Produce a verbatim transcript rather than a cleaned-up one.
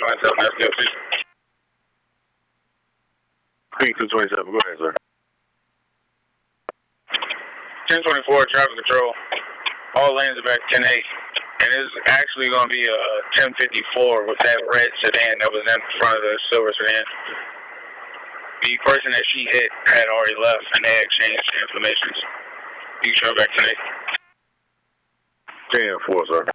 twenty-seven, that's good, please. Pink two twenty-seven, go ahead, sir. ten twenty-four, traffic control. All lanes are back ten eight. And it's actually going to be a ten fifty-four with that red sedan that was in front of the silver sedan. The person that she hit had already left, and they exchanged information. You can turn back ten eight. ten four, sir.